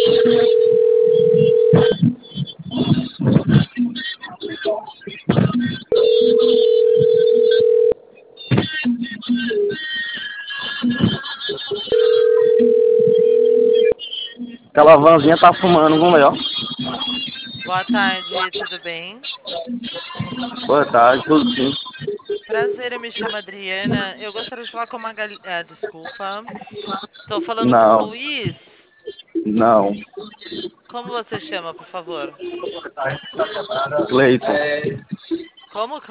Aquela vanzinha tá fumando, vamos ver, ó. Boa tarde, tudo bem? Boa tarde, tudo sim. Prazer, eu me chamo Adriana. Eu gostaria de falar com uma desculpa. Estou falando com o Não, Luiz. não. Como você chama, por favor? Cleiton. Como?